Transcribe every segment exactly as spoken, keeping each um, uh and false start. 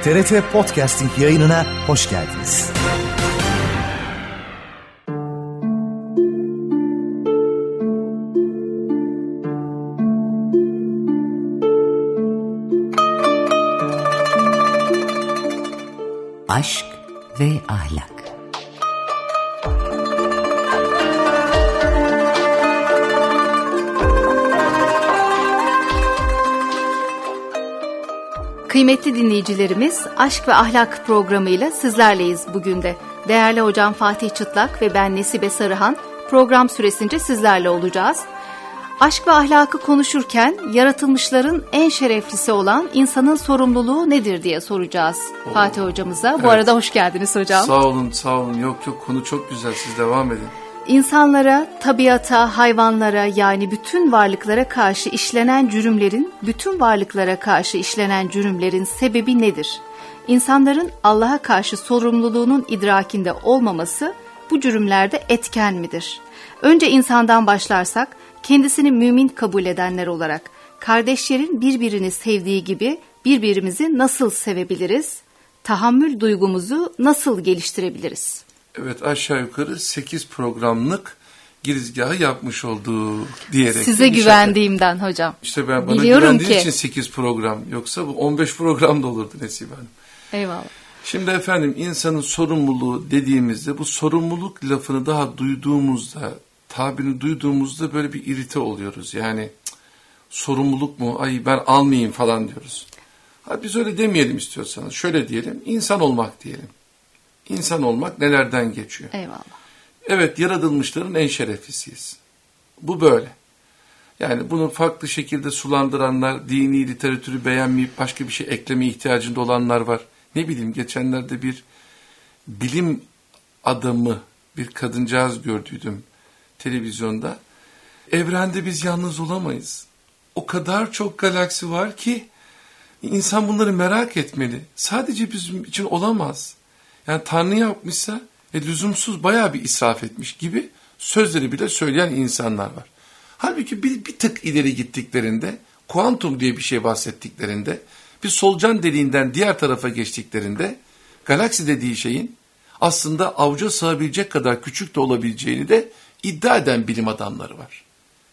T R T Podcasting yayınına hoş geldiniz. Aşk ve ahlak. Kıymetli dinleyicilerimiz, Aşk ve Ahlak programıyla sizlerleyiz bugün de. Değerli hocam Fatih Çıtlak ve ben Nesibe Sarıhan program süresince sizlerle olacağız. Aşk ve ahlakı konuşurken yaratılmışların en şereflisi olan insanın sorumluluğu nedir diye soracağız Oo. Fatih hocamıza. Bu evet. arada hoş geldiniz hocam. Sağ olun, sağ olun. Yok yok konu çok güzel, siz devam edin. İnsanlara, tabiata, hayvanlara yani bütün varlıklara karşı işlenen cürümlerin, bütün varlıklara karşı işlenen cürümlerin sebebi nedir? İnsanların Allah'a karşı sorumluluğunun idrakinde olmaması bu cürümlerde etken midir? Önce insandan başlarsak, kendisini mümin kabul edenler olarak kardeşlerin birbirini sevdiği gibi birbirimizi nasıl sevebiliriz? Tahammül duygumuzu nasıl geliştirebiliriz? Evet, aşağı yukarı sekiz programlık girizgahı yapmış olduk diyerek. Size güvendiğimden şaka. Hocam. İşte ben bana Biliyorum güvendiğim ki. için sekiz program. Yoksa bu on beş program da olurdu Nesibe Hanım. Eyvallah. Şimdi efendim insanın sorumluluğu dediğimizde bu sorumluluk lafını daha duyduğumuzda, tabirini duyduğumuzda böyle bir irite oluyoruz. Yani cık, sorumluluk mu? Ay ben almayayım falan diyoruz. Ha, biz öyle demeyelim istiyorsanız. Şöyle diyelim, insan olmak diyelim. İnsan olmak nelerden geçiyor? Eyvallah. Evet, yaratılmışların en şereflisiyiz. Bu böyle. Yani bunu farklı şekilde sulandıranlar, dini literatürü beğenmeyip başka bir şey eklemeye ihtiyacında olanlar var. Ne bileyim, geçenlerde bir bilim adamı, bir kadıncağız gördüydüm televizyonda. Evrende biz yalnız olamayız. O kadar çok galaksi var ki insan bunları merak etmeli. Sadece bizim için olamaz. Yani Tanrı yapmışsa e, lüzumsuz bayağı bir israf etmiş gibi sözleri bile söyleyen insanlar var. Halbuki bir, bir tık ileri gittiklerinde, kuantum diye bir şey bahsettiklerinde, bir solucan deliğinden diğer tarafa geçtiklerinde, galaksi dediği şeyin aslında avuca sığabilecek kadar küçük de olabileceğini de iddia eden bilim adamları var.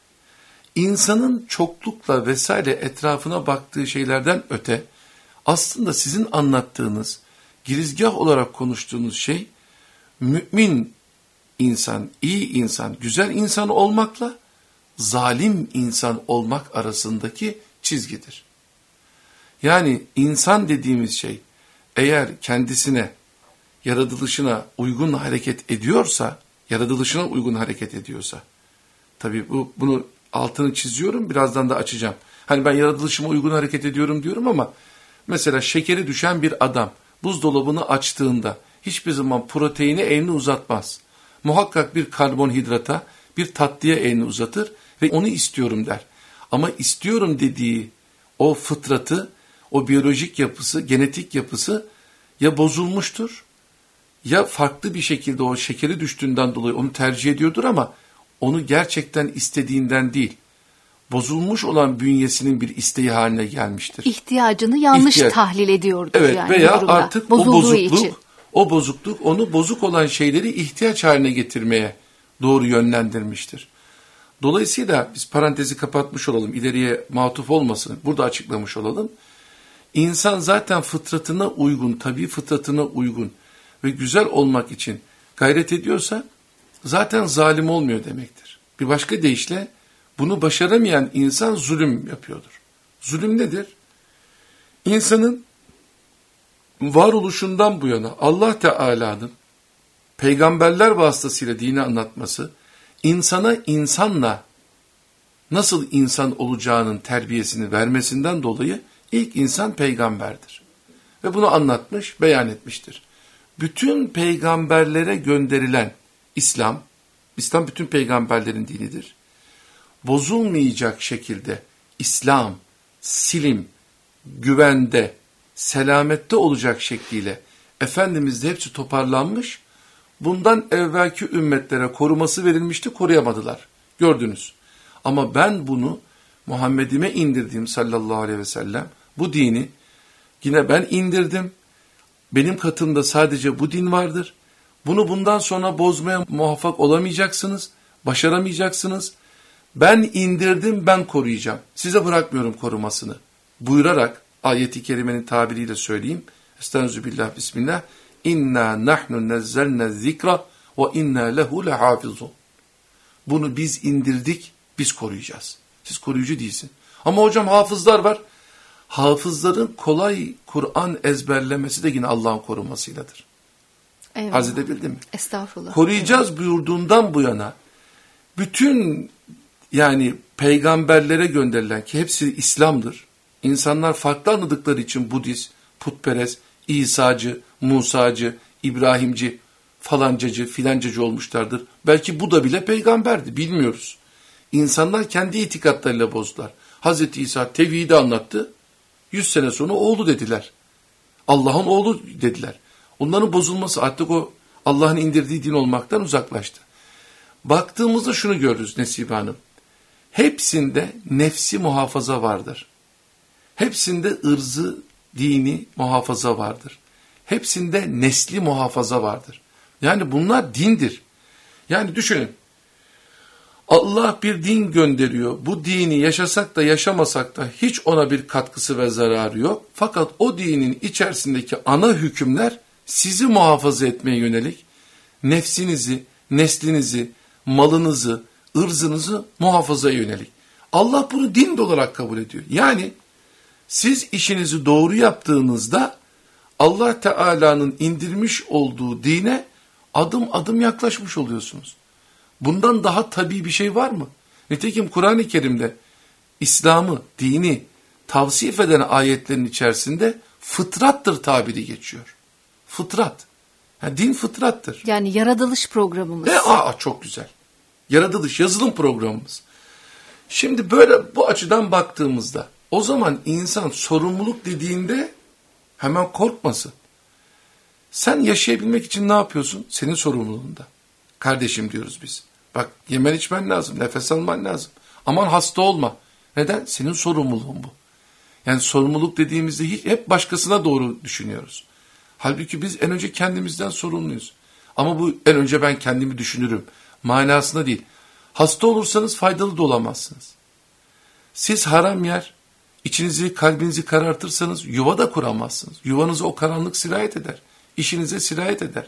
İnsanın çoklukla vesaire etrafına baktığı şeylerden öte, aslında sizin anlattığınız, girizgah olarak konuştuğunuz şey, mümin insan, iyi insan, güzel insan olmakla zalim insan olmak arasındaki çizgidir. Yani insan dediğimiz şey, eğer kendisine, yaratılışına uygun hareket ediyorsa, yaratılışına uygun hareket ediyorsa, tabii bu bunu altını çiziyorum, birazdan da açacağım. Hani ben yaratılışıma uygun hareket ediyorum diyorum ama mesela şekeri düşen bir adam buzdolabını açtığında hiçbir zaman proteine elini uzatmaz. Muhakkak bir karbonhidrata, bir tatlıya elini uzatır ve onu istiyorum der. Ama istiyorum dediği o fıtratı, o biyolojik yapısı, genetik yapısı ya bozulmuştur, ya farklı bir şekilde o şekeri düştüğünden dolayı onu tercih ediyordur ama onu gerçekten istediğinden değil, bozulmuş olan bünyesinin bir isteği haline gelmiştir. İhtiyacını yanlış İhtiyaç. tahlil ediyordur evet, yani. Veya artık Bozulduğu o bozukluk, için. o bozukluk onu bozuk olan şeyleri ihtiyaç haline getirmeye doğru yönlendirmiştir. Dolayısıyla biz parantezi kapatmış olalım, ileriye matuf olmasın, burada açıklamış olalım. İnsan zaten fıtratına uygun, tabii fıtratına uygun ve güzel olmak için gayret ediyorsa zaten zalim olmuyor demektir. Bir başka deyişle bunu başaramayan insan zulüm yapıyordur. Zulüm nedir? İnsanın varoluşundan bu yana Allah Teala'nın peygamberler vasıtasıyla dini anlatması, insana insanla nasıl insan olacağının terbiyesini vermesinden dolayı ilk insan peygamberdir. Ve bunu anlatmış, beyan etmiştir. Bütün peygamberlere gönderilen İslam, İslam bütün peygamberlerin dinidir. Bozulmayacak şekilde İslam, silim, güvende, selamette olacak şekliyle Efendimiz de hepsi toparlanmış. Bundan evvelki ümmetlere koruması verilmişti, koruyamadılar. Gördünüz. Ama ben bunu Muhammed'ime indirdiğim sallallahu aleyhi ve sellem, bu dini yine ben indirdim Benim katımda sadece bu din vardır. Bunu bundan sonra bozmaya muvaffak olamayacaksınız, başaramayacaksınız. Ben indirdim, ben koruyacağım. Size bırakmıyorum korumasını. Buyurarak ayet-i kerimenin tabiriyle söyleyeyim. Estağfirullah, bismillah. İnna nahnu nezzelne zikra ve inna lehu lehafizun. Bunu biz indirdik, biz koruyacağız. Siz koruyucu değilsin. Ama hocam hafızlar var. Hafızların kolay Kur'an ezberlemesi de yine Allah'ın korumasıyladır. Eyvallah. Arz edebildim mi? Estağfurullah. Koruyacağız Eyvallah. buyurduğundan bu yana bütün yani peygamberlere gönderilen ki hepsi İslam'dır. İnsanlar farklı anladıkları için Budist, putperest, İsa'cı, Musa'cı, İbrahimci, falancacı, filancacı olmuşlardır. Belki bu da bile peygamberdi, bilmiyoruz. İnsanlar kendi itikatlarıyla bozdular. Hazreti İsa tevhidi anlattı. Yüz sene sonra oğlu dediler. Allah'ın oğlu dediler. Onların bozulması artık o Allah'ın indirdiği din olmaktan uzaklaştı. Baktığımızda şunu görürüz Nesibe Hanım. Hepsinde nefsi muhafaza vardır. Hepsinde ırzı, dini muhafaza vardır. Hepsinde nesli muhafaza vardır. Yani bunlar dindir. Yani düşünün. Allah bir din gönderiyor. Bu dini yaşasak da yaşamasak da hiç ona bir katkısı ve zararı yok. Fakat o dinin içerisindeki ana hükümler sizi muhafaza etmeye yönelik, nefsinizi, neslinizi, malınızı, ırzınızı muhafazaya yönelik. Allah bunu din olarak kabul ediyor. Yani siz işinizi doğru yaptığınızda Allah Teala'nın indirmiş olduğu dine adım adım yaklaşmış oluyorsunuz. Bundan daha tabii bir şey var mı? Nitekim Kur'an-ı Kerim'de İslam'ı, dini tavsif eden ayetlerin içerisinde fıtrattır tabiri geçiyor. Fıtrat. Yani din fıtrattır. Yani yaratılış programımız. E, aa, çok güzel. Yaratılış, yazılım programımız. Şimdi böyle bu açıdan baktığımızda o zaman insan sorumluluk dediğinde hemen korkmasın. Sen yaşayabilmek için ne yapıyorsun? Senin sorumluluğunda. Kardeşim diyoruz biz. Bak yemen içmen lazım, nefes alman lazım. Aman hasta olma. Neden? Senin sorumluluğun bu. Yani sorumluluk dediğimizde hiç, hep başkasına doğru düşünüyoruz. Halbuki biz en önce kendimizden sorumluyuz. Ama bu en önce ben kendimi düşünürüm manasında değil. Hasta olursanız faydalı da olamazsınız. Siz haram yer, içinizi, kalbinizi karartırsanız yuva da kuramazsınız. Yuvanıza o karanlık sirayet eder. İşinize sirayet eder.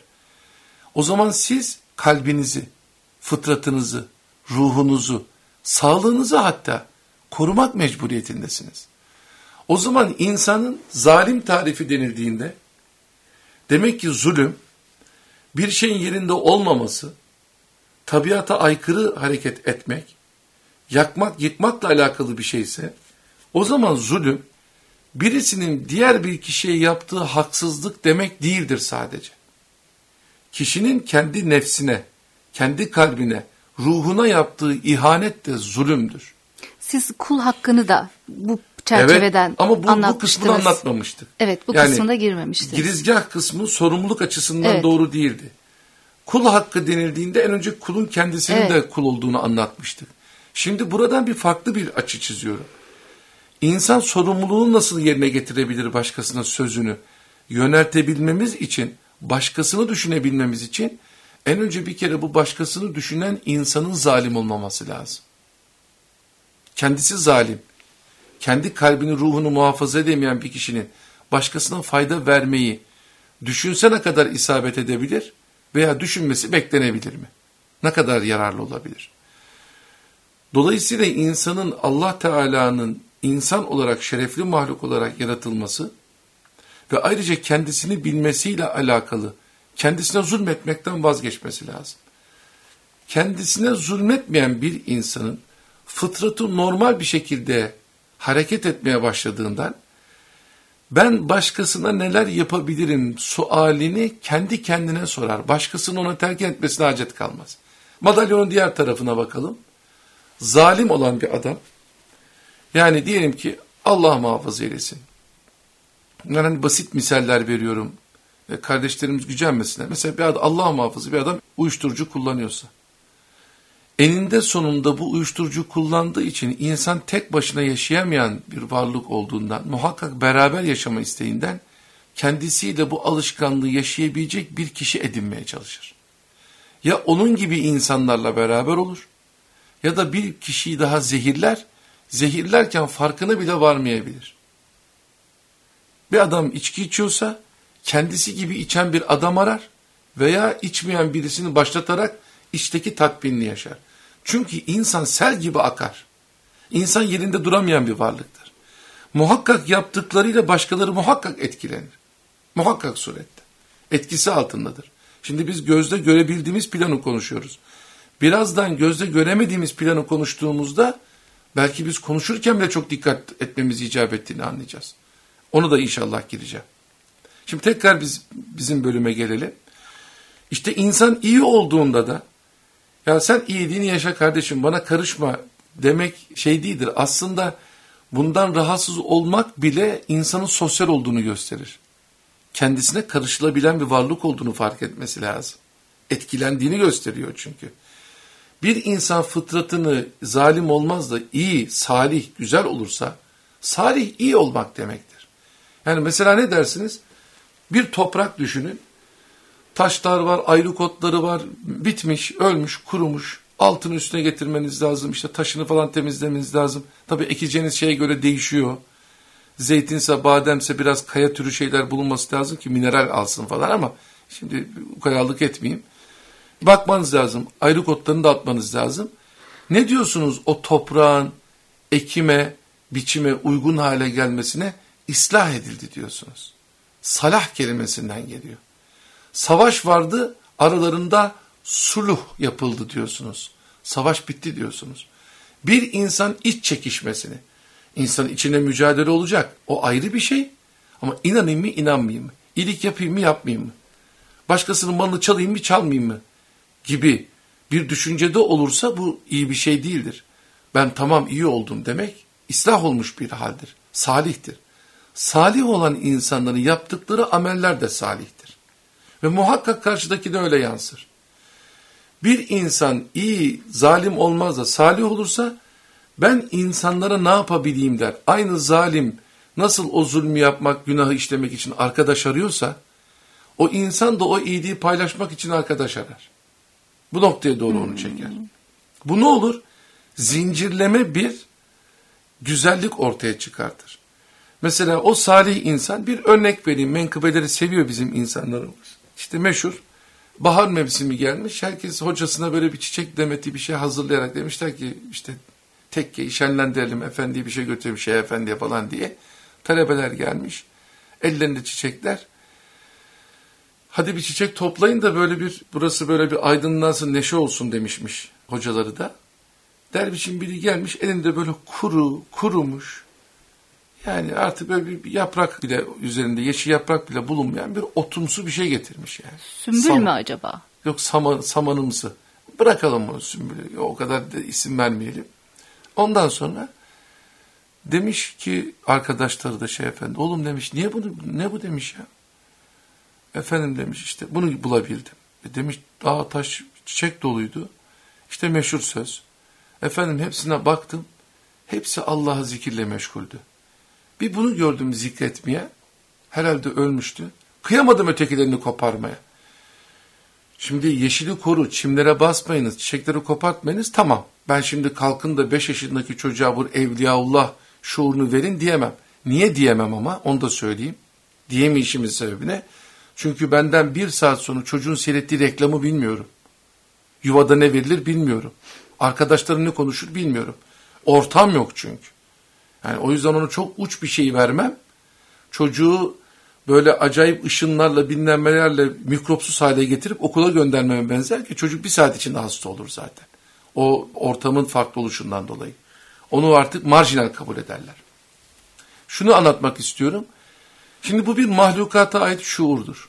O zaman siz kalbinizi, fıtratınızı, ruhunuzu, sağlığınızı hatta korumak mecburiyetindesiniz. O zaman insanın zalim tarifi denildiğinde demek ki zulüm, bir şeyin yerinde olmaması, tabiata aykırı hareket etmek, yakmak, yıkmakla alakalı bir şeyse, o zaman zulüm, birisinin diğer bir kişiye yaptığı haksızlık demek değildir sadece. Kişinin kendi nefsine, kendi kalbine, ruhuna yaptığı ihanet de zulümdür. Siz kul hakkını da bu çerçeveden evet, ama bu, anlatmıştınız. bu kısmını anlatmamıştık. Evet, bu yani, kısmına girmemiştiniz. Girizgah kısmı sorumluluk açısından evet. doğru değildi. Kul hakkı denildiğinde en önce kulun kendisinin evet. de kul olduğunu anlatmıştık. Şimdi buradan bir farklı bir açı çiziyorum. İnsan sorumluluğunu nasıl yerine getirebilir başkasına sözünü yöneltebilmemiz için, başkasını düşünebilmemiz için en önce bir kere bu başkasını düşünen insanın zalim olmaması lazım. Kendisi zalim, kendi kalbini, ruhunu muhafaza edemeyen bir kişinin başkasına fayda vermeyi düşünse ne kadar isabet edebilir veya düşünmesi beklenebilir mi? Ne kadar yararlı olabilir? Dolayısıyla insanın Allah Teala'nın insan olarak, şerefli mahluk olarak yaratılması ve ayrıca kendisini bilmesiyle alakalı kendisine zulmetmekten vazgeçmesi lazım. Kendisine zulmetmeyen bir insanın fıtratı normal bir şekilde hareket etmeye başladığından ben başkasına neler yapabilirim sualini kendi kendine sorar. Başkasının ona terk etmesine hacet kalmaz. Madalyonun diğer tarafına bakalım. Zalim olan bir adam, yani diyelim ki Allah muhafaza eylesin. Yani hani basit misaller veriyorum. E kardeşlerimiz gücenmesinler. Mesela bir adam, Allah muhafaza bir adam uyuşturucu kullanıyorsa. Eninde sonunda bu uyuşturucu kullandığı için insan tek başına yaşayamayan bir varlık olduğundan, muhakkak beraber yaşama isteğinden kendisiyle bu alışkanlığı yaşayabilecek bir kişi edinmeye çalışır. Ya onun gibi insanlarla beraber olur ya da bir kişiyi daha zehirler, zehirlerken farkına bile varmayabilir. Bir adam içki içiyorsa kendisi gibi içen bir adam arar veya içmeyen birisini başlatarak içteki tatminini yaşar. Çünkü insan sel gibi akar. İnsan yerinde duramayan bir varlıktır. Muhakkak yaptıklarıyla başkaları muhakkak etkilenir. Muhakkak surette. Etkisi altındadır. Şimdi biz gözle görebildiğimiz planı konuşuyoruz. Birazdan gözle göremediğimiz planı konuştuğumuzda belki biz konuşurken bile çok dikkat etmemiz icap ettiğini anlayacağız. Onu da inşallah gireceğim. Şimdi tekrar biz bizim bölüme gelelim. İşte insan iyi olduğunda da ya sen iyiliğini yaşa kardeşim bana karışma demek şey değildir. Aslında bundan rahatsız olmak bile insanın sosyal olduğunu gösterir. Kendisine karışılabilen bir varlık olduğunu fark etmesi lazım. Etkilendiğini gösteriyor çünkü. Bir insan fıtratını zalim olmaz da iyi, salih, güzel olursa salih iyi olmak demektir. Yani mesela ne dersiniz? Bir toprak düşünün. Taşlar var, ayrık otları var, bitmiş, ölmüş, kurumuş. Altını üstüne getirmeniz lazım. İşte taşını falan temizlemeniz lazım. Tabii ekeceğiniz şeye göre değişiyor. Zeytinse, bademse biraz kaya türü şeyler bulunması lazım ki mineral alsın falan ama şimdi ukayalık etmeyeyim. Bakmanız lazım. Ayrık otlarını da atmanız lazım. Ne diyorsunuz o toprağın ekime, biçime uygun hale gelmesine? İslah edildi diyorsunuz. Salah kelimesinden geliyor. Savaş vardı, aralarında sulh yapıldı diyorsunuz. Savaş bitti diyorsunuz. Bir insan iç çekişmesini, insanın içine mücadele olacak. O ayrı bir şey. Ama inanayım mı, inanmayayım mı? İyilik yapayım mı, yapmayayım mı? Başkasının malını çalayım mı, çalmayayım mı? Gibi bir düşüncede olursa bu iyi bir şey değildir. Ben tamam iyi oldum demek, ıslah olmuş bir haldir. Salihtir. Salih olan insanların yaptıkları ameller de salihtir. Ve muhakkak karşıdaki de öyle yansır. Bir insan iyi, zalim olmaz da salih olursa ben insanlara ne yapabileyim der. Aynı zalim nasıl o zulmü yapmak, günahı işlemek için arkadaş arıyorsa o insan da o iyiliği paylaşmak için arkadaş arar. Bu noktaya doğru onu çeker. Bu ne olur? Zincirleme bir güzellik ortaya çıkartır. Mesela o salih insan, bir örnek vereyim, menkıbeleri seviyor bizim insanlarımız. İşte meşhur bahar mevsimi gelmiş, herkes hocasına böyle bir çiçek demeti bir şey hazırlayarak demişler ki işte tekkeyi şenlendirelim, efendiye bir şey götürelim, şey efendiye falan diye. Talebeler gelmiş, ellerinde çiçekler. Hadi bir çiçek toplayın da böyle bir, burası böyle bir aydınlansın, neşe olsun demişmiş hocaları da. Dervişin biri gelmiş, elinde böyle kuru, kurumuş. Yani artık böyle bir yaprak bile üzerinde, yeşil yaprak bile bulunmayan bir otumsu bir şey getirmiş yani. Sümbül Sam- mü acaba? Yok saman, samanımsı. Bırakalım onu sümbülü. O kadar da isim vermeyelim. Ondan sonra demiş ki arkadaşları da şey efendi, oğlum demiş niye bunu, ne bu demiş ya. Efendim demiş işte bunu bulabildim. E demiş dağ taş çiçek doluydu. İşte meşhur söz. Efendim hepsine baktım. Hepsi Allah'ı zikirle meşguldü. Bir bunu gördüm zikretmeye. Herhalde ölmüştü. Kıyamadım ötekilerini koparmaya. Şimdi yeşili koru, çimlere basmayınız, çiçekleri kopartmayınız, tamam. Ben şimdi kalkın da beş yaşındaki çocuğa bu Evliyaullah şuurunu verin diyemem. Niye diyemem ama onu da söyleyeyim. Diyemeyişimin sebebi ne? Çünkü benden bir saat sonra çocuğun seyrettiği reklamı bilmiyorum. Yuvada ne verilir bilmiyorum. Arkadaşlarım ne konuşur bilmiyorum. Ortam yok çünkü. Yani o yüzden ona çok uç bir şey vermem. Çocuğu böyle acayip ışınlarla, binlenmelerle mikropsuz hale getirip okula göndermeme benzer ki çocuk bir saat içinde hasta olur zaten. O ortamın farklı oluşundan dolayı. Onu artık marjinal kabul ederler. Şunu anlatmak istiyorum. Şimdi bu bir mahlukata ait şuurdur.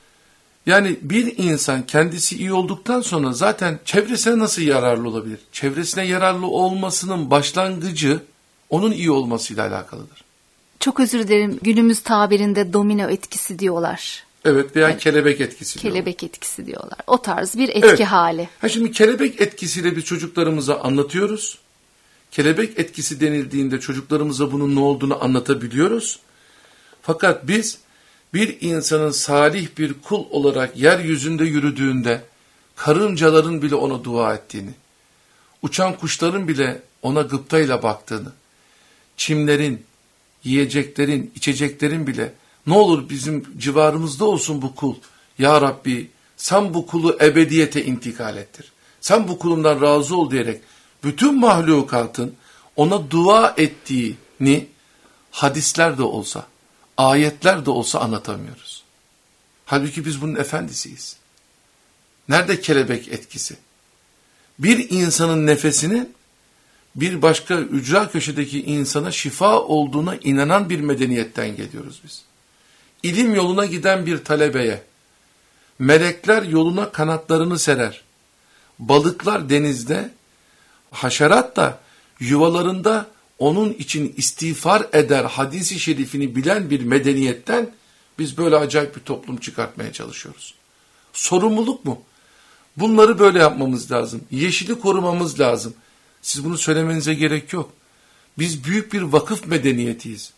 Yani bir insan kendisi iyi olduktan sonra zaten çevresine nasıl yararlı olabilir? Çevresine yararlı olmasının başlangıcı onun iyi olmasıyla alakalıdır. Çok özür dilerim. Günümüz tabirinde domino etkisi diyorlar. Evet veya yani, kelebek etkisi kelebek diyorlar. Kelebek etkisi diyorlar. O tarz bir etki evet. hali. Ha şimdi kelebek etkisiyle biz çocuklarımıza anlatıyoruz. Kelebek etkisi denildiğinde çocuklarımıza bunun ne olduğunu anlatabiliyoruz. Fakat biz Bir insanın salih bir kul olarak yeryüzünde yürüdüğünde karıncaların bile ona dua ettiğini, uçan kuşların bile ona gıptayla baktığını, çimlerin, yiyeceklerin, içeceklerin bile ne olur bizim civarımızda olsun bu kul. Ya Rabbi sen bu kulu ebediyete intikal ettir. Sen bu kulumdan razı ol diyerek bütün mahlukatın ona dua ettiğini hadisler de olsa, ayetler de olsa anlatamıyoruz. Halbuki biz bunun efendisiyiz. Nerede kelebek etkisi? Bir insanın nefesinin bir başka ücra köşedeki insana şifa olduğuna inanan bir medeniyetten geliyoruz biz. İlim yoluna giden bir talebeye, melekler yoluna kanatlarını serer, balıklar denizde, haşerat da yuvalarında onun için istiğfar eder hadisi şerifini bilen bir medeniyetten biz böyle acayip bir toplum çıkartmaya çalışıyoruz. Sorumluluk mu? Bunları böyle yapmamız lazım. Yeşili korumamız lazım. Siz bunu söylemenize gerek yok. Biz büyük bir vakıf medeniyetiyiz.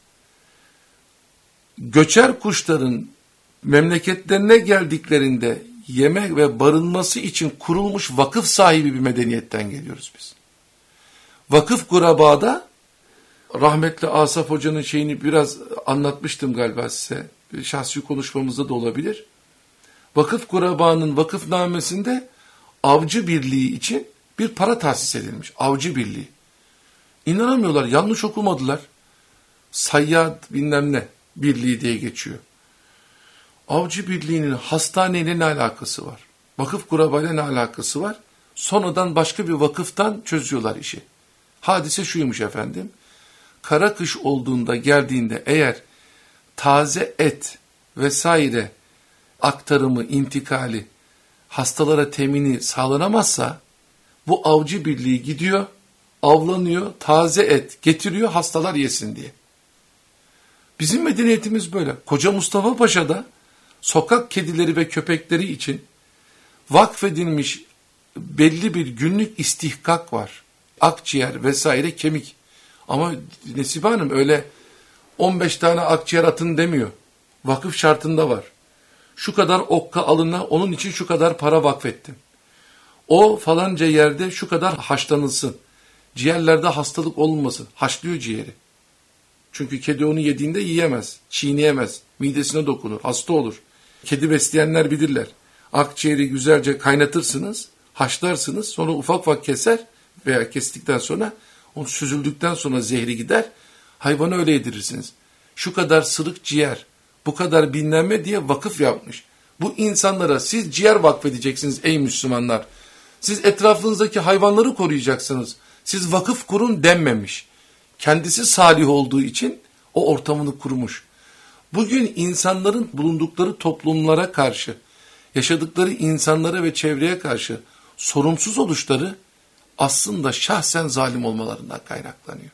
Göçer kuşların memleketlerine geldiklerinde yemek ve barınması için kurulmuş vakıf sahibi bir medeniyetten geliyoruz biz. Vakıf kurabada rahmetli Asaf Hoca'nın şeyini biraz anlatmıştım galiba size. Şahsi konuşmamızda da olabilir. Vakıf kurabanın vakıfnamesinde avcı birliği için bir para tahsis edilmiş. Avcı birliği. İnanamıyorlar, yanlış okumadılar. Sayyad bilmem ne birliği diye geçiyor. Avcı birliğinin hastaneyle ne alakası var? Vakıf kurabayla ne alakası var? Sonradan başka bir vakıftan çözüyorlar işi. Hadise şuymuş efendim. Kara kış olduğunda geldiğinde eğer taze et vesaire aktarımı, intikali, hastalara temini sağlanamazsa bu avcı birliği gidiyor, avlanıyor, taze et getiriyor hastalar yesin diye. Bizim medeniyetimiz böyle. Koca Mustafa Paşa'da sokak kedileri ve köpekleri için vakfedilmiş belli bir günlük istihkak var. Akciğer vesaire kemik. Ama Nesibe Hanım öyle on beş tane akciğer atın demiyor. Vakıf şartında var. Şu kadar okka alına onun için şu kadar para vakfettim. O falanca yerde şu kadar haşlanılsın. Ciğerlerde hastalık olmasın. Haşlıyor ciğeri. Çünkü kedi onu yediğinde yiyemez, çiğneyemez, midesine dokunur, hasta olur. Kedi besleyenler bilirler. Akciğeri güzelce kaynatırsınız, haşlarsınız, sonra ufak ufak keser veya kestikten sonra, onu süzüldükten sonra zehri gider, hayvanı öyle yedirirsiniz. Şu kadar sırık ciğer, bu kadar binlenme diye vakıf yapmış. Bu insanlara siz ciğer vakfedeceksiniz ey Müslümanlar. Siz etrafınızdaki hayvanları koruyacaksınız. Siz vakıf kurun denmemiş. Kendisi salih olduğu için o ortamını kurmuş. Bugün insanların bulundukları toplumlara karşı, yaşadıkları insanlara ve çevreye karşı sorumsuz oluşları aslında şahsen zalim olmalarından kaynaklanıyor.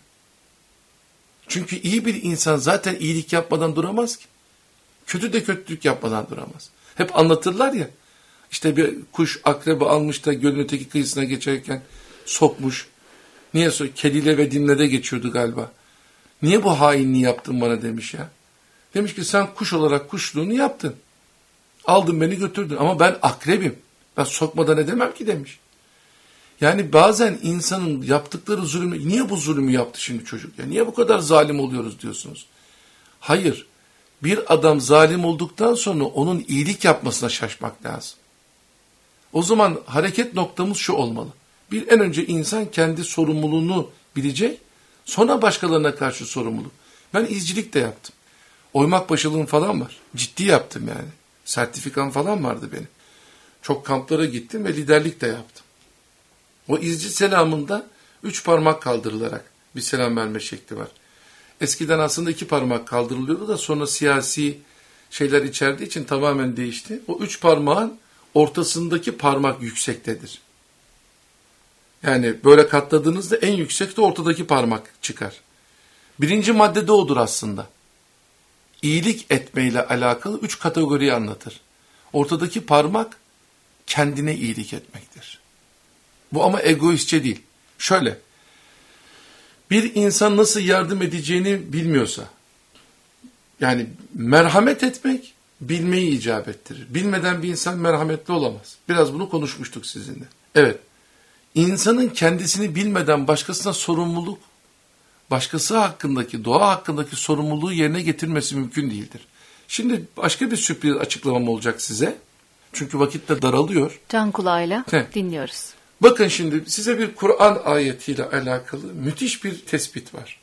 Çünkü iyi bir insan zaten iyilik yapmadan duramaz ki. Kötü de kötülük yapmadan duramaz. Hep anlatırlar ya, işte bir kuş akrebi almış da gölün öteki kıyısına geçerken sokmuş. Niye so? Kediyle ve dinle geçiyordu galiba. Niye bu hainliği yaptın bana demiş ya. Demiş ki sen kuş olarak kuşluğunu yaptın. Aldın beni götürdün ama ben akrebim. Ben sokmadan edemem ki demiş. Yani bazen insanın yaptıkları zulümü, niye bu zulümü yaptı şimdi çocuk ya? Niye bu kadar zalim oluyoruz diyorsunuz? Hayır. Bir adam zalim olduktan sonra onun iyilik yapmasına şaşmak lazım. O zaman hareket noktamız şu olmalı. Bir en önce insan kendi sorumluluğunu bilecek, sonra başkalarına karşı sorumluluk. Ben izcilik de yaptım. Oymak başılığım falan var. Ciddi yaptım yani. Sertifikam falan vardı benim. Çok kamplara gittim ve liderlik de yaptım. O izci selamında üç parmak kaldırılarak bir selam verme şekli var. Eskiden aslında iki parmak kaldırılıyordu da sonra siyasi şeyler içerdiği için tamamen değişti. O üç parmağın ortasındaki parmak yüksektedir. Yani böyle katladığınızda en yüksekte ortadaki parmak çıkar. Birinci maddede odur aslında. İyilik etmeyle alakalı üç kategoriyi anlatır. Ortadaki parmak kendine iyilik etmektir. Bu ama egoistçe değil. Şöyle, bir insan nasıl yardım edeceğini bilmiyorsa, Yani merhamet etmek bilmeyi icap ettirir. Bilmeden bir insan merhametli olamaz. Biraz bunu konuşmuştuk sizinle. Evet, insanın kendisini bilmeden başkasına sorumluluk, başkası hakkındaki, doğa hakkındaki sorumluluğu yerine getirmesi mümkün değildir. Şimdi başka bir sürpriz açıklamam olacak size. Çünkü vakit de daralıyor. Can kulağıyla He. dinliyoruz. Bakın şimdi size bir Kur'an ayetiyle alakalı müthiş bir tespit var.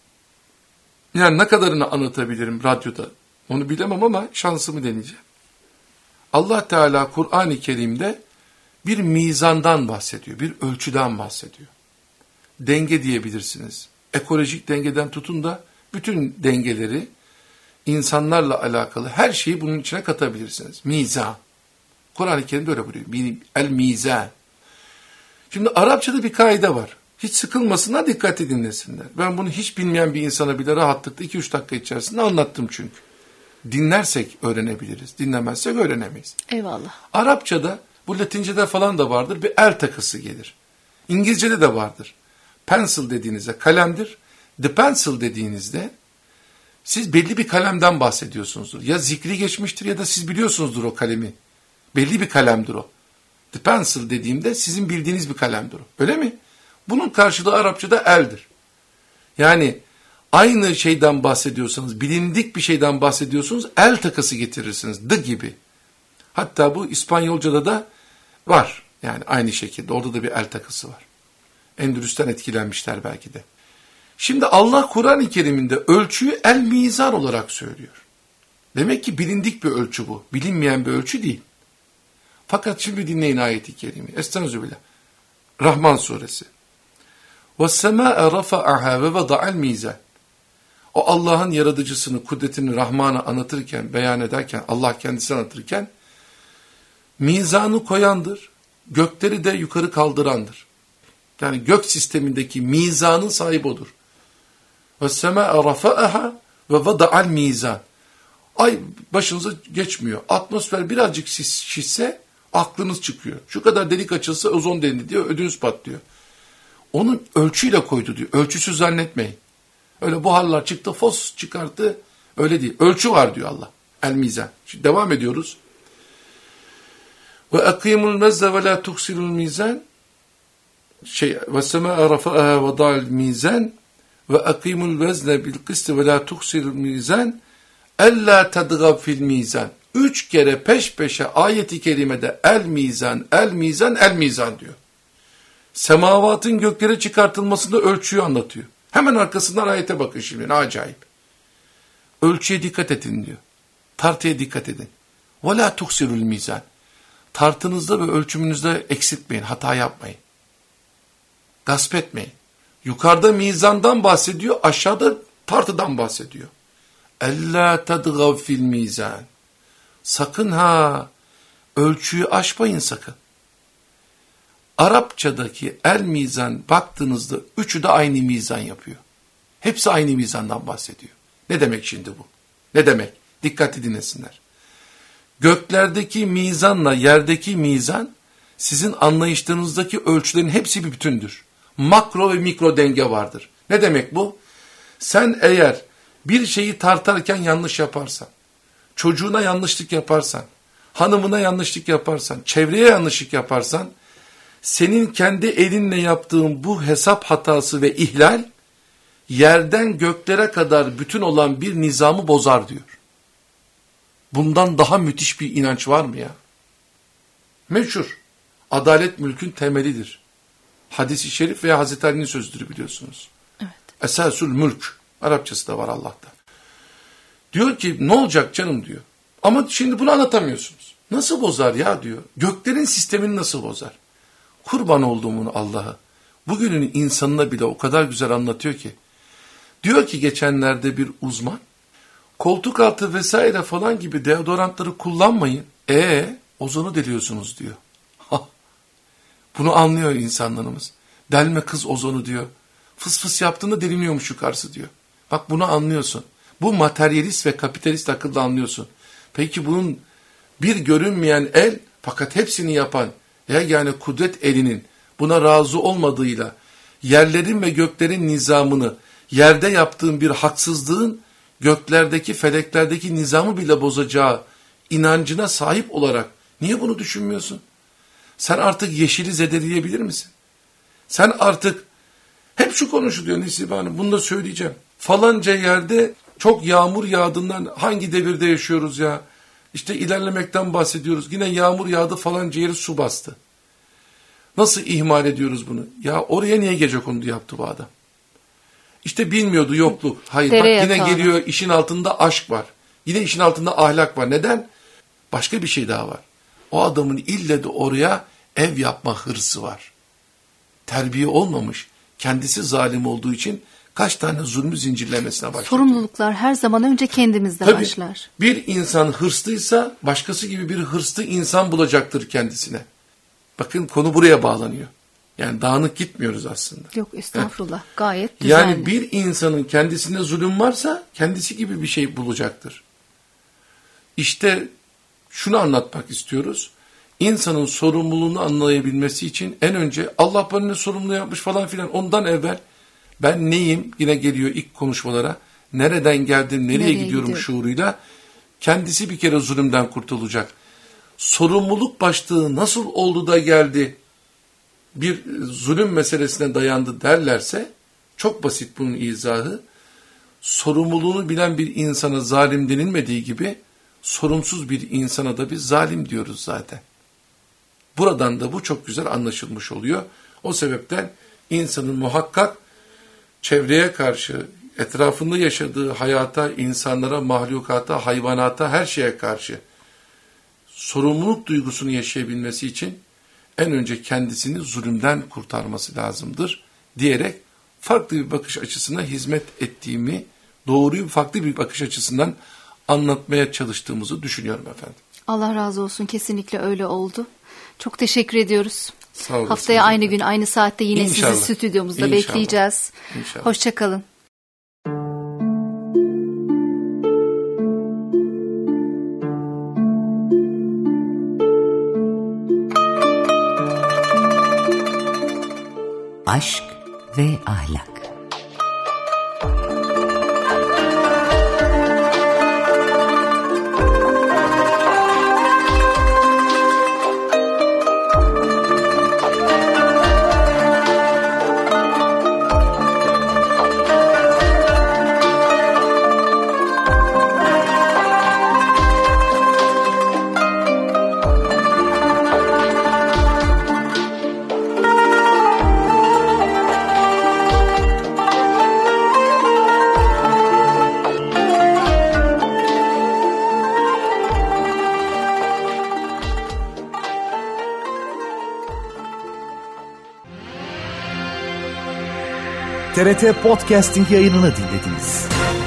Yani ne kadarını anlatabilirim radyoda onu bilemem ama şansımı deneyeceğim. Allah Teala Kur'an-ı Kerim'de bir mizandan bahsediyor, bir ölçüden bahsediyor. Denge diyebilirsiniz. Ekolojik dengeden tutun da bütün dengeleri, insanlarla alakalı her şeyi bunun içine katabilirsiniz. Mizan. Kur'an-ı Kerim böyle buyuruyor. El-mizan. Şimdi Arapçada bir kaide var. Hiç sıkılmasınlar, dikkat dinlesinler. Ben bunu hiç bilmeyen bir insana bile rahatlıkla iki üç dakika içerisinde anlattım çünkü. Dinlersek öğrenebiliriz, dinlemezsek öğrenemeyiz. Eyvallah. Arapçada, bu Latince'de falan da vardır, bir el takısı gelir. İngilizce'de de vardır. Pencil dediğinizde kalemdir. The pencil dediğinizde siz belli bir kalemden bahsediyorsunuzdur. Ya zikri geçmiştir ya da siz biliyorsunuzdur o kalemi. Belli bir kalemdir o. The pencil dediğimde sizin bildiğiniz bir kalemdir o. Öyle mi? Bunun karşılığı Arapçada eldir. Yani aynı şeyden bahsediyorsanız, bilindik bir şeyden bahsediyorsunuz, el takısı getirirsiniz. The gibi. Hatta bu İspanyolca'da da var. Yani aynı şekilde. Orada da bir el takısı var. Endülüs'ten etkilenmişler belki de. Şimdi Allah Kur'an-ı Kerim'inde ölçüyü el-mizan olarak söylüyor. Demek ki bilindik bir ölçü bu. Bilinmeyen bir ölçü değil. Fakat şimdi dinleyin ayeti kerimeyi. Estağfirullah. Rahman suresi. وَالسَّمَاءَ رَفَعَهَا وَوَضَعَ الْمِيزَانِ. O Allah'ın yaratıcısını, kudretini, Rahman'ı anlatırken, beyan ederken, Allah kendisi anlatırken, mizanı koyandır, gökleri de yukarı kaldırandır. Yani gök sistemindeki mizanın sahibi odur. وَالسَّمَاءَ رَفَعَهَا وَوَضَعَ الْمِيزَانِ. Ay başınıza geçmiyor. Atmosfer birazcık şişse aklınız çıkıyor. Şu kadar delik açılsa ozon delindi diyor, ödünüz patlıyor. Onun ölçüyle koydu diyor. Ölçüsüz zannetmeyin. Öyle buharlar çıktı, fos çıkarttı. Öyle değil. Ölçü var diyor Allah. El mizan. Şimdi devam ediyoruz. Ve akimul mezze ve la tuksilul mizan. Şey ve sema'a rafa'aha ve da'al mizan ve akimul vezne bil kist ve la tuksilul mizan. Ella tadgab fil mizan. Üç kere peş peşe ayeti kerimede el mizan, el mizan, el mizan diyor. Semavatın göklere çıkartılmasında ölçüyü anlatıyor. Hemen arkasından ayete bakın şimdi, ne acayip. Ölçüye dikkat edin diyor. Tartıya dikkat edin. وَلَا تُخْسِرُ الْمِيزَانِ. Tartınızda ve ölçümünüzde eksiltmeyin, hata yapmayın. Gasp etmeyin. Yukarıda mizandan bahsediyor, aşağıda tartıdan bahsediyor. اَلَّا تَدْغَوْ فِي الْمِيزَانِ. Sakın ha, ölçüyü aşmayın sakın. Arapçadaki el mizan baktığınızda üçü de aynı mizan yapıyor. Hepsi aynı mizandan bahsediyor. Ne demek şimdi bu? Ne demek? Dikkatli dinlesinler. Göklerdeki mizanla yerdeki mizan sizin anlayışlarınızdaki ölçülerin hepsi bir bütündür. Makro ve mikro denge vardır. Ne demek bu? Sen eğer bir şeyi tartarken yanlış yaparsan, çocuğuna yanlışlık yaparsan, hanımına yanlışlık yaparsan, çevreye yanlışlık yaparsan, senin kendi elinle yaptığın bu hesap hatası ve ihlal, yerden göklere kadar bütün olan bir nizamı bozar diyor. Bundan daha müthiş bir inanç var mı ya? Meşhur. Adalet mülkün temelidir. Hadis-i şerif veya Hazreti Ali'nin sözüdür biliyorsunuz. Evet. Esasül mülk. Arapçası da var Allah'ta. Diyor ki ne olacak canım diyor. Ama şimdi bunu anlatamıyorsunuz. Nasıl bozar ya diyor. Göklerin sistemini nasıl bozar? Kurban olduğumun Allah'a. Bugünün insanına bile o kadar güzel anlatıyor ki. Diyor ki geçenlerde bir uzman, koltuk altı vesaire falan gibi deodorantları kullanmayın. Ee, ozonu deliyorsunuz diyor. Bunu anlıyor insanlarımız. Delme kız ozonu diyor. Fıs fıs yaptığında deliniyormuş yukarısı diyor. Bak bunu anlıyorsun. Bu materyalist ve kapitalist akılda anlıyorsun. Peki bunun bir görünmeyen el fakat hepsini yapan yani kudret elinin buna razı olmadığıyla yerlerin ve göklerin nizamını yerde yaptığın bir haksızlığın göklerdeki, feleklerdeki nizamı bile bozacağı inancına sahip olarak niye bunu düşünmüyorsun? Sen artık yeşili zedeleyebilir misin? Sen artık, hep şu konuşuluyor Nesibe Hanım, bunu da söyleyeceğim. Falanca yerde çok yağmur yağdığından, hangi devirde yaşıyoruz ya? İşte ilerlemekten bahsediyoruz. Yine yağmur yağdı, falanca yeri su bastı. Nasıl ihmal ediyoruz bunu? Ya oraya niye gecekondu yaptı bu adam? İşte bilmiyordu, yokluk. Hayır, Dere bak yine yatağına. geliyor, işin altında aşk var. Yine işin altında ahlak var. Neden? Başka bir şey daha var. O adamın ille de oraya ev yapma hırsı var. Terbiye olmamış. Kendisi zalim olduğu için kaç tane zulmü zincirlemesine başladı. Sorumluluklar her zaman önce kendimizde Tabii, başlar. bir insan hırslıysa başkası gibi bir hırslı insan bulacaktır kendisine. Bakın konu buraya bağlanıyor. Yani dağınık gitmiyoruz aslında. Yok estağfurullah, Heh. gayet düzenli. Yani bir insanın kendisinde zulüm varsa kendisi gibi bir şey bulacaktır. İşte şunu anlatmak istiyoruz. İnsanın sorumluluğunu anlayabilmesi için en önce Allah bana ne sorumlu yapmış falan filan, ondan evvel ben neyim, yine geliyor ilk konuşmalara, nereden geldim, nereye, Nereye gidiyorum gidiyor? şuuruyla kendisi bir kere zulümden kurtulacak. Sorumluluk başlığı nasıl oldu da geldi bir zulüm meselesine dayandı derlerse çok basit bunun izahı. Sorumluluğunu bilen bir insana zalim denilmediği gibi sorumsuz bir insana da biz zalim diyoruz zaten. Buradan da bu çok güzel anlaşılmış oluyor. O sebepten insanın muhakkak çevreye karşı, etrafında yaşadığı hayata, insanlara, mahlukata, hayvanata, her şeye karşı sorumluluk duygusunu yaşayabilmesi için en önce kendisini zulümden kurtarması lazımdır diyerek farklı bir bakış açısına hizmet ettiğimi, doğruyu farklı bir bakış açısından anlatmaya çalıştığımızı düşünüyorum efendim. Allah razı olsun, kesinlikle öyle oldu. Çok teşekkür ediyoruz. Sağ olasın. Haftaya aynı gün aynı saatte yine İnşallah. sizi stüdyomuzda İnşallah. bekleyeceğiz. İnşallah. Hoşça kalın. Aşk ve ahlak. T R T Podcasting yayınını dinlediniz.